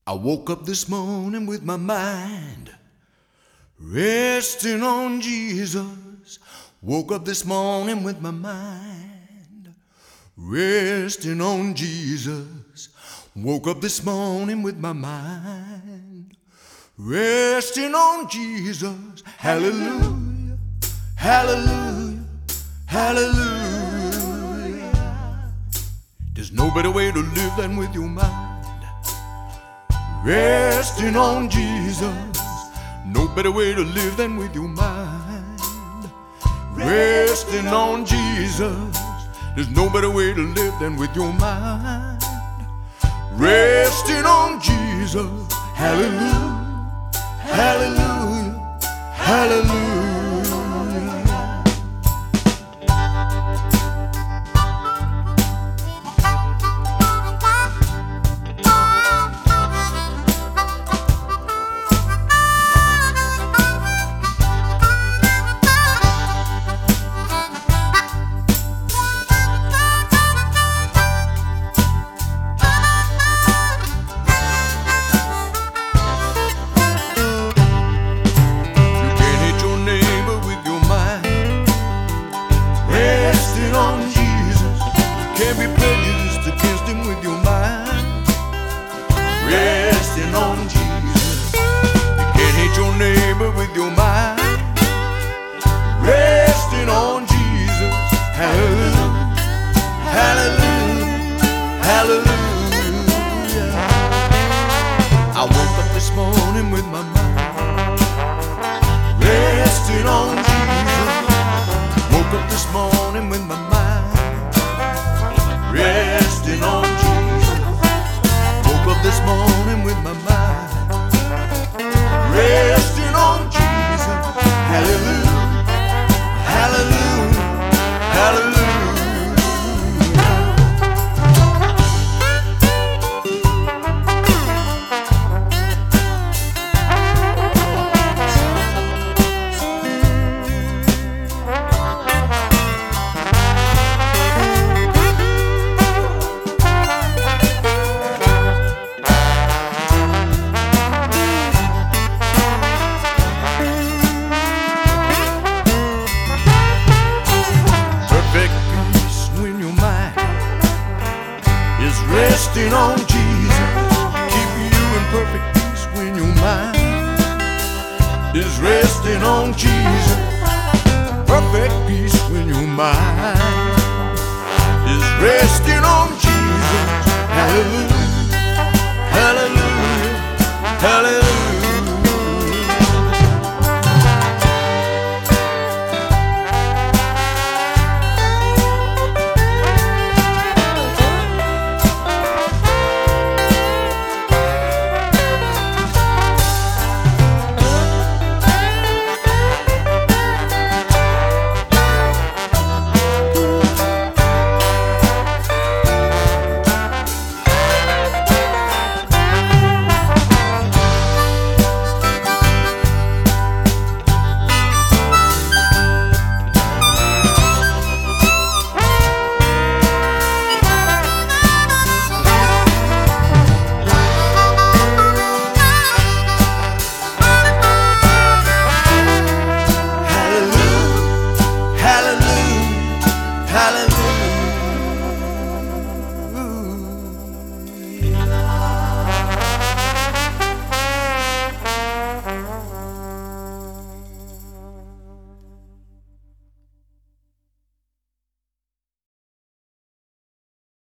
I woke up this morning with my mind resting on Jesus. Woke up this morning with my mind resting on Jesus. Woke up this morning with my mind resting on Jesus. Hallelujah, hallelujah, hallelujah. There's no better way to live than with your mind resting on Jesus. No better way to live than with your mind resting on Jesus. There's no better way to live than with your mind resting on Jesus. Hallelujah, hallelujah, hallelujah. Can't be prejudiced against him with your mind resting on Jesus. You can't hate your neighbor with your mind resting on Jesus. Hallelujah, hallelujah, hallelujah. I woke up this morning with my mind resting on Jesus. Woke up this morning with my mind resting on Jesus. Woke up this morning with my mind resting on Jesus. Hallelujah, hallelujah, hallelujah. Resting on Jesus, keep you in perfect peace when your mind is resting on Jesus. Perfect peace when your mind is resting on Jesus. Hallelujah, hallelujah, hallelujah.